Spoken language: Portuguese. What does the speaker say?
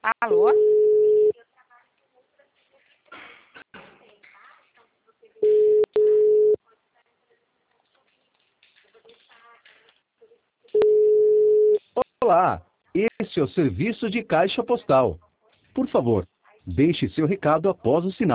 Alô? Olá, este é o serviço de caixa postal. Por favor, deixe seu recado após o sinal.